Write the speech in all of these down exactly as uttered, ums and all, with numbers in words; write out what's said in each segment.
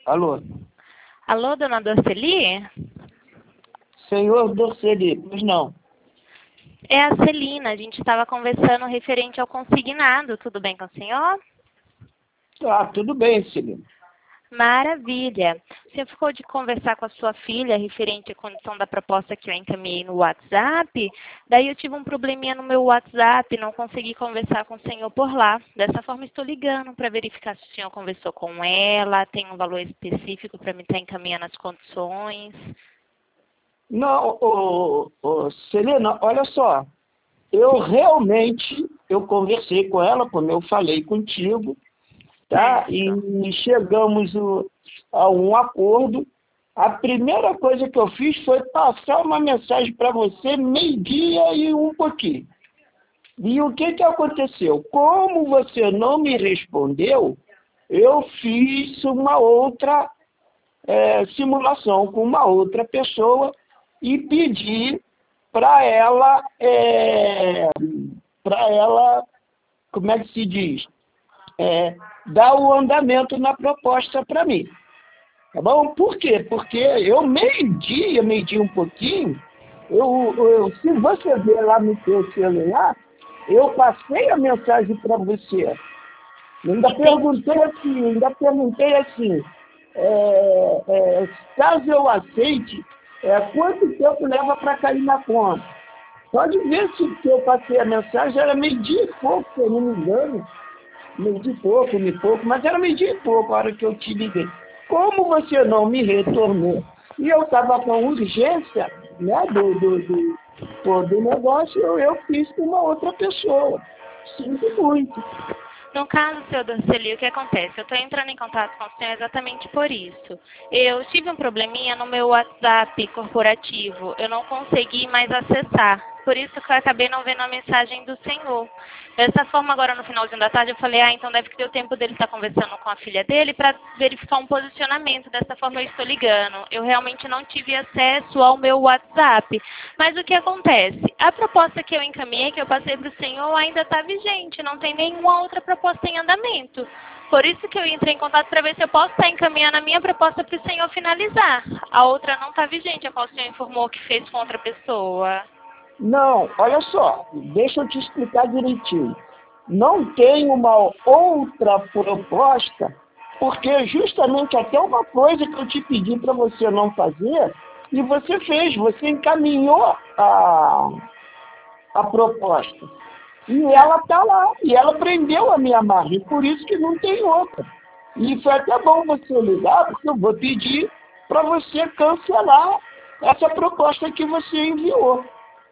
Alô? Alô, dona Dorceli? Senhor Dorceli, pois não. É a Celina, a gente estava conversando referente ao consignado. Tudo bem com o senhor? Tá, tudo bem, Celina. Maravilha. O senhor ficou de conversar com a sua filha referente à condição da proposta que eu encaminhei no WhatsApp. Daí eu tive um probleminha no meu WhatsApp, não consegui conversar com o senhor por lá. Dessa forma estou ligando para verificar se o senhor conversou com ela, tem um valor específico para me estar encaminhando as condições. Não, ô, ô, Celina, olha só. Eu realmente, eu conversei com ela, como eu falei contigo, tá? Certo. E chegamos o- a um acordo. A primeira coisa que eu fiz foi passar uma mensagem para você meio-dia e um pouquinho. E o que que aconteceu? Como você não me respondeu, eu fiz uma outra é, simulação com uma outra pessoa e pedi para ela, é, para ela, como é que se diz? É, dar o andamento na proposta para mim. Tá bom? Por quê? Porque eu meio-dia, meio-dia um pouquinho, eu, eu, se você ver lá no seu celular, eu passei a mensagem para você. Eu ainda perguntei assim, ainda perguntei assim, é, é, caso eu aceite, é, quanto tempo leva para cair na conta? Pode ver se que eu passei a mensagem, era meio-dia e pouco, se eu não me engano. Meio-dia e pouco, meio e pouco, mas era meio-dia e pouco a hora que eu te liguei. Como você não me retornou e eu estava com urgência, né, do, do, do, pô, do negócio, eu, eu fiz com uma outra pessoa. Sinto muito. No caso, seu Dorceli, o que acontece? Eu estou entrando em contato com o senhor exatamente por isso. Eu tive um probleminha no meu WhatsApp corporativo. Eu não consegui mais acessar. Por isso que eu acabei não vendo a mensagem do senhor. Dessa forma, agora no finalzinho da tarde, eu falei, ah, então deve ter o tempo dele estar conversando com a filha dele para verificar um posicionamento. Dessa forma, eu estou ligando. Eu realmente não tive acesso ao meu WhatsApp. Mas o que acontece? A proposta que eu encaminhei, que eu passei para o senhor, ainda está vigente. Não tem nenhuma outra proposta em andamento. Por isso que eu entrei em contato para ver se eu posso estar encaminhando a minha proposta para o senhor finalizar. A outra não está vigente, a qual o senhor informou que fez com outra pessoa. Não, olha só, deixa eu te explicar direitinho. Não tem uma outra proposta, porque justamente até uma coisa que eu te pedi para você não fazer, e você fez, você encaminhou a, a proposta. E ela está lá, e ela prendeu a minha margem, por isso que não tem outra. E foi até bom você ligar, porque eu vou pedir para você cancelar essa proposta que você enviou.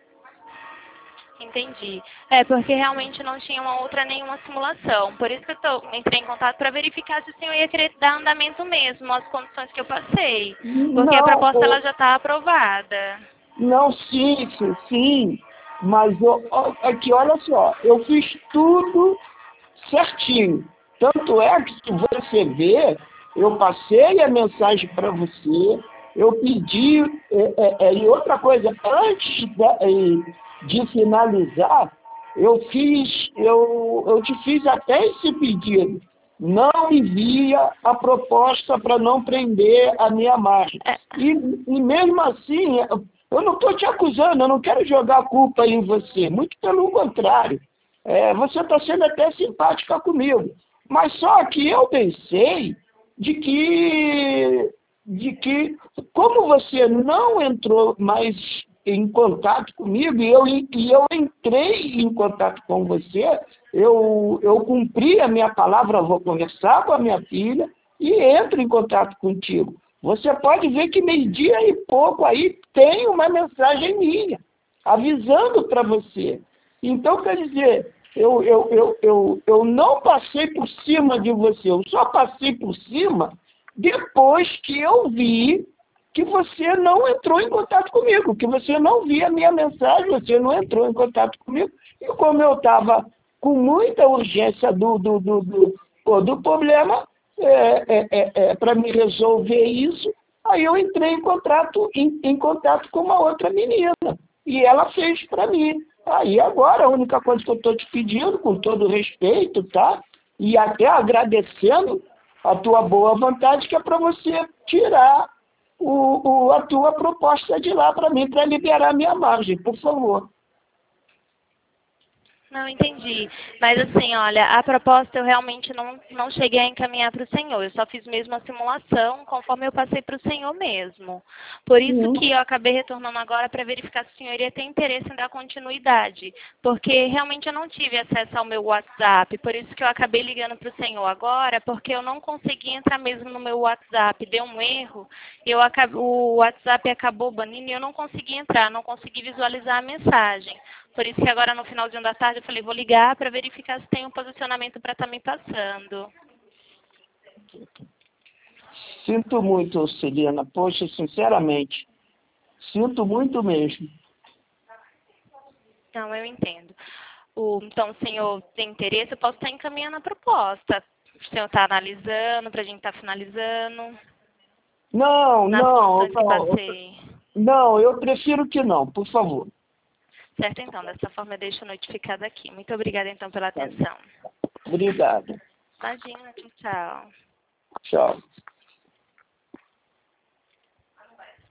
Entendi. É, porque realmente não tinha uma outra nenhuma simulação. Por isso que eu tô, entrei em contato para verificar se o senhor ia querer dar andamento mesmo às condições que eu passei. Porque a Não, proposta ô, ela já está aprovada. não, sim, sim, sim. Mas ó, ó, aqui, olha só, eu fiz tudo certinho. Tanto é que se você ver, eu passei a mensagem para você, eu pedi, é, é, é, e outra coisa, antes da, é, de finalizar, eu fiz, eu, eu te fiz até esse pedido. Não envia a proposta para não prender a minha margem. É, E, e mesmo assim, eu não estou te acusando, eu não quero jogar a culpa em você, muito pelo contrário. É, você está sendo até simpática comigo. Mas só que eu pensei de que, de que, como você não entrou mais em contato comigo, e eu, e eu entrei em contato com você, eu, eu cumpri a minha palavra, vou conversar com a minha filha e entro em contato contigo. Você pode ver que meio-dia e pouco aí tem uma mensagem minha, avisando para você. Então, quer dizer, eu, eu, eu, eu, eu não passei por cima de você, eu só passei por cima depois que eu vi que você não entrou em contato comigo, que você não via a minha mensagem, você não entrou em contato comigo. E como eu estava com muita urgência do, do, do, do, pô, do problema, é, é, é, é, para me resolver isso, aí eu entrei em contato, em, em contato com uma outra menina. E ela fez para mim. Aí agora, a única coisa que eu estou te pedindo, com todo respeito, tá? E até agradecendo a tua boa vontade, que é para você tirar o, o, a tua proposta de lá para mim, para liberar a minha margem, por favor. Não entendi. Mas assim, olha, a proposta eu realmente não, não cheguei a encaminhar para o senhor. Eu só fiz mesmo a simulação conforme eu passei para o senhor mesmo. Por isso Uhum. que eu acabei retornando agora para verificar se o senhor iria ter interesse em dar continuidade. Porque realmente eu não tive acesso ao meu WhatsApp. Por isso que eu acabei ligando para o senhor agora, porque eu não consegui entrar mesmo no meu WhatsApp. Deu um erro, eu acab... o WhatsApp acabou banindo e eu não consegui entrar, não consegui visualizar a mensagem. Por isso que agora no finalzinho da tarde eu falei, vou ligar para verificar se tem um posicionamento para estar me passando. Sinto muito, Celina. Poxa, sinceramente, sinto muito mesmo. Não, eu entendo. O, então, o senhor tem interesse, eu posso estar encaminhando a proposta. O senhor está analisando, para a gente estar finalizando. Não, Nas não, soluções que não, passei. não, eu prefiro que não, por favor. Certo, então. Dessa forma eu deixo notificado aqui. Muito obrigada, então, pela atenção. Obrigado. Imagina, tchau, tchau. Tchau.